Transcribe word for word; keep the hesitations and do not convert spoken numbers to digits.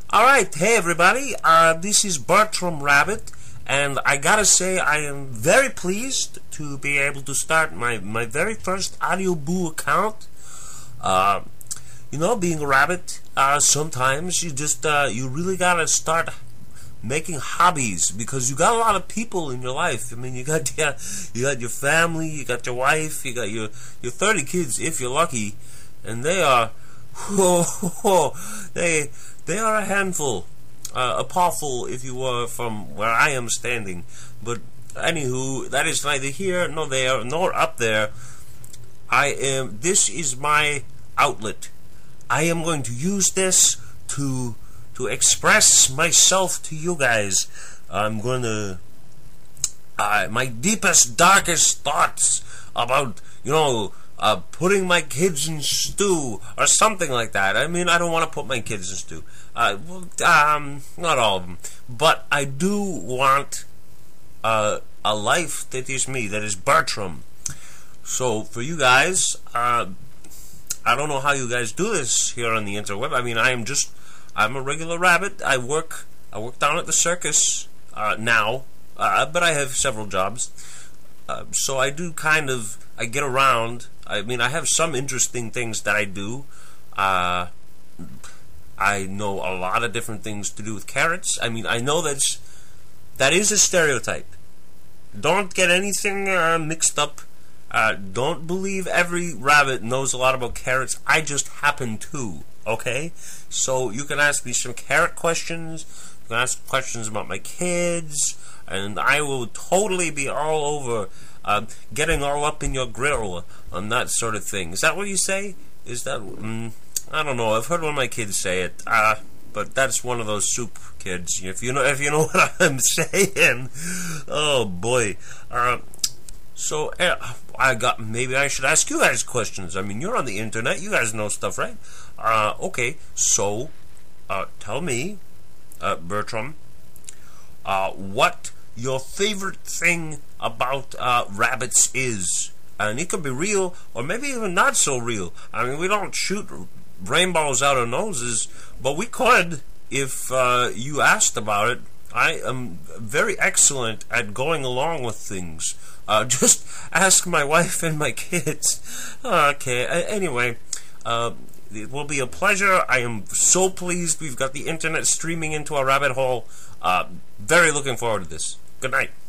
Alright, hey everybody, uh, this is Bertram Rabbit, and I gotta say I am very pleased to be able to start my, my very first Audioboo account. Uh, you know, being a rabbit, uh, sometimes you just, uh, you really gotta start making hobbies, because you got a lot of people in your life. I mean, you got, yeah, you got your family, you got your wife, you got your, your thirty kids, if you're lucky, and they are, whoa, whoa, they... They are a handful, uh, a pawful, if you were, from where I am standing. But anywho, that is neither here nor there nor up there. I am. This is my outlet. I am going to use this to to express myself to you guys. I'm going to uh, my deepest, darkest thoughts about, you know. Uh, putting my kids in stew, or something like that. I mean, I don't want to put my kids in stew. Uh, well, um, not all of them. But I do want uh, a life that is me, that is Bertram. So, for you guys, uh, I don't know how you guys do this here on the interweb. I mean, I am just, I'm a regular rabbit. I work, I work down at the circus uh, now, uh, but I have several jobs. Uh, so I do kind of, I get around. I mean, I have some interesting things that I do. Uh, I know a lot of different things to do with carrots. I mean, I know that's, that is a stereotype. Don't get anything uh, mixed up. Uh, don't believe every rabbit knows a lot about carrots. I just happen to, okay? So you can ask me some carrot questions. You can ask questions about my kids. And I will totally be all over uh, getting all up in your grill on that sort of thing. Is that what you say? Is that... Mm, I don't know. I've heard one of my kids say it. Uh, but that's one of those soup kids. If you know if you know what I'm saying. Oh, boy. Uh, so, uh, I got... Maybe I should ask you guys questions. I mean, you're on the internet. You guys know stuff, right? Uh, okay. So, uh, tell me, uh, Bertram, uh, what... your favorite thing about uh, rabbits is. And it could be real, or maybe even not so real. I mean, we don't shoot rainbows out of noses, but we could if uh, you asked about it. I am very excellent at going along with things. Uh, just ask my wife and my kids. Okay, uh, anyway, uh, it will be a pleasure. I am so pleased we've got the internet streaming into a rabbit hole. Uh, very looking forward to this. Good night.